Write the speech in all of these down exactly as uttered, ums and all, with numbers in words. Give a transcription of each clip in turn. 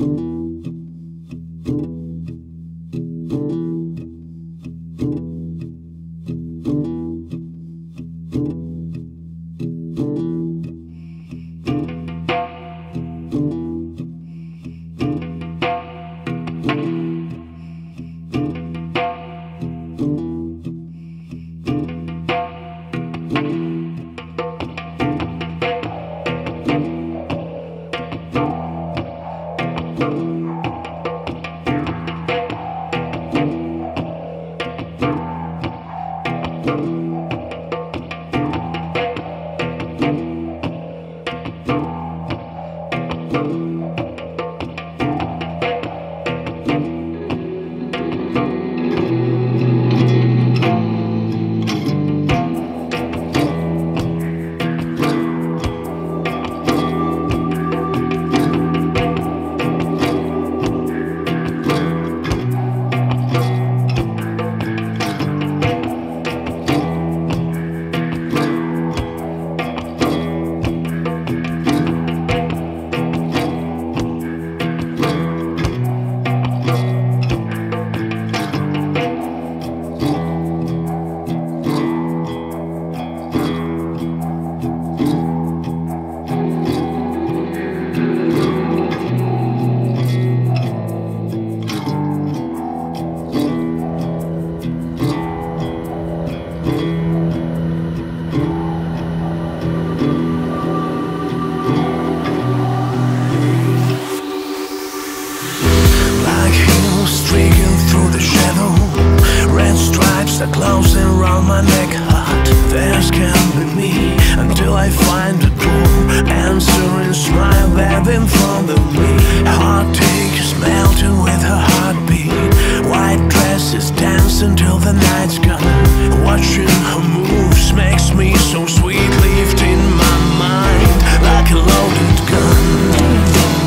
are closing round my neck hard. This can't be me until I find the door. Answering smile that in front of me. Heartache is melting with her heartbeat. White dresses dancing till the night's gone. Watching her moves makes me so sweet. Lifting my mind like a loaded gun.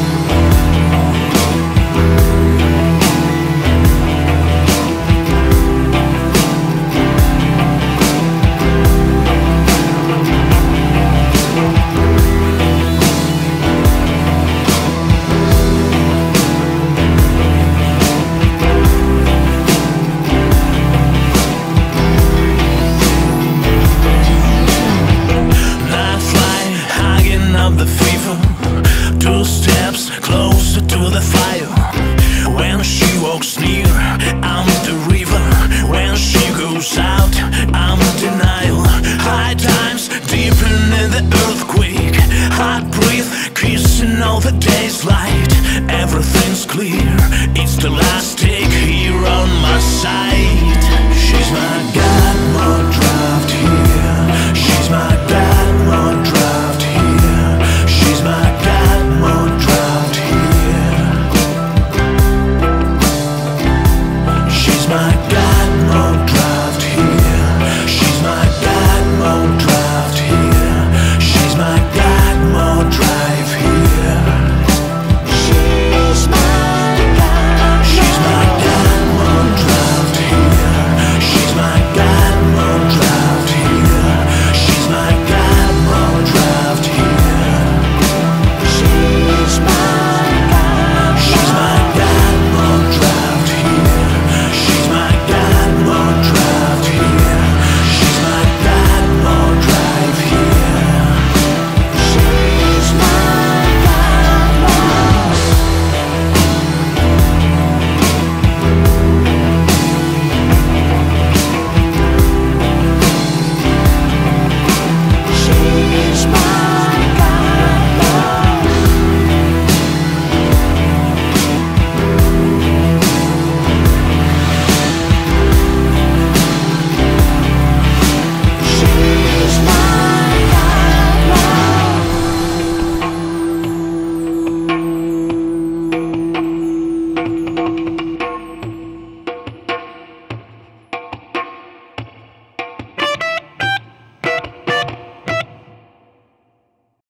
The fever, two steps closer to the fire. When she walks near, I'm the river. When she goes out, I'm denial. High times deepen in the earthquake. Hot breath, kissing all the day's light. Everything's clear, it's the last take here on my side. She's my guide.